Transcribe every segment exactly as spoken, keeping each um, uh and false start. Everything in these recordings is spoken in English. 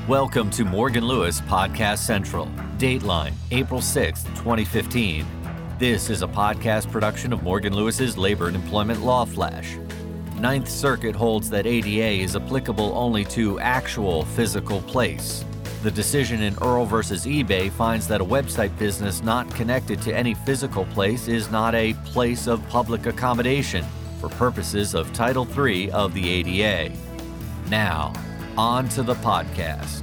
Welcome to Morgan Lewis Podcast Central. Dateline, April sixth, twenty fifteen. This is a podcast production of Morgan Lewis's Labor and Employment Law Flash. Ninth Circuit holds that A D A is applicable only to actual physical place. The decision in Earl versus eBay finds that a website business not connected to any physical place is not a place of public accommodation for purposes of Title three of the A D A. Now, on to the podcast.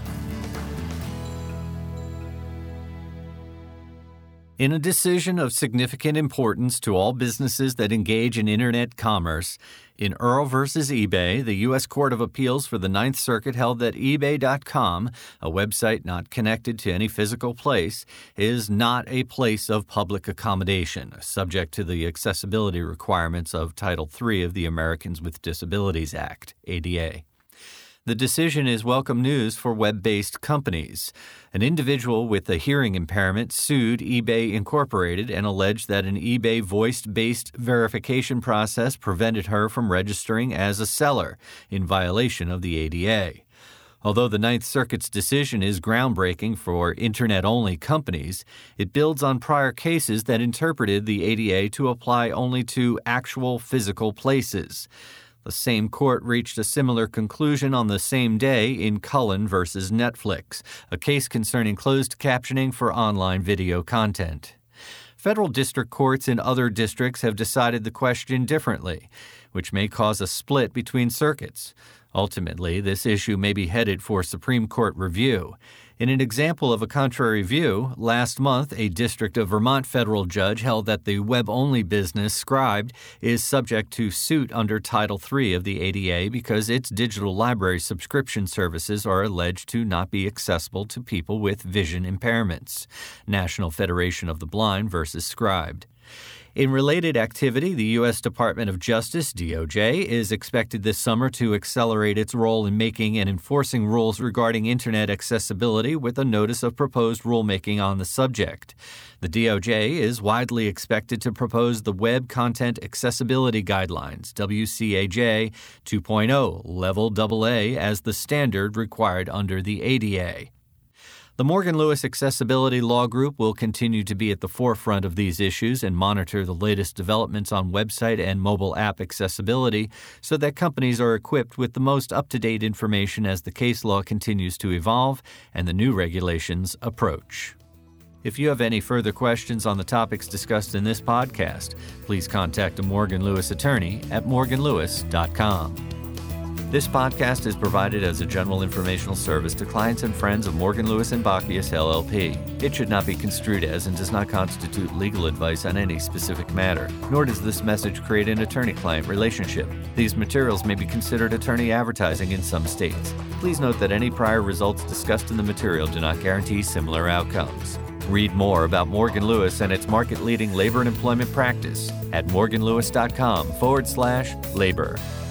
In a decision of significant importance to all businesses that engage in internet commerce, in Earl versus eBay, the U S Court of Appeals for the Ninth Circuit held that eBay dot com, a website not connected to any physical place, is not a place of public accommodation, subject to the accessibility requirements of Title three of the Americans with Disabilities Act, A D A. The decision is welcome news for web-based companies. An individual with a hearing impairment sued eBay Incorporated and alleged that an eBay voice-based verification process prevented her from registering as a seller in violation of the A D A. Although the Ninth Circuit's decision is groundbreaking for Internet-only companies, it builds on prior cases that interpreted the A D A to apply only to actual physical places. The same court reached a similar conclusion on the same day in Cullen versus Netflix, a case concerning closed captioning for online video content. Federal district courts in other districts have decided the question differently, which may cause a split between circuits. Ultimately, this issue may be headed for Supreme Court review. In an example of a contrary view, last month, a District of Vermont federal judge held that the web-only business Scribd is subject to suit under Title three of the A D A because its digital library subscription services are alleged to not be accessible to people with vision impairments. National Federation of the Blind versus Scribd. In related activity, the U S Department of Justice, D O J, is expected this summer to accelerate its role in making and enforcing rules regarding Internet accessibility with a notice of proposed rulemaking on the subject. The D O J is widely expected to propose the Web Content Accessibility Guidelines, W C A J two point oh, Level double A, as the standard required under the A D A. The Morgan Lewis Accessibility Law Group will continue to be at the forefront of these issues and monitor the latest developments on website and mobile app accessibility so that companies are equipped with the most up-to-date information as the case law continues to evolve and the new regulations approach. If you have any further questions on the topics discussed in this podcast, please contact a Morgan Lewis attorney at morgan lewis dot com. This podcast is provided as a general informational service to clients and friends of Morgan Lewis and Bockius, L L P. It should not be construed as and does not constitute legal advice on any specific matter, nor does this message create an attorney-client relationship. These materials may be considered attorney advertising in some states. Please note that any prior results discussed in the material do not guarantee similar outcomes. Read more about Morgan Lewis and its market-leading labor and employment practice at morgan lewis dot com forward slash labor.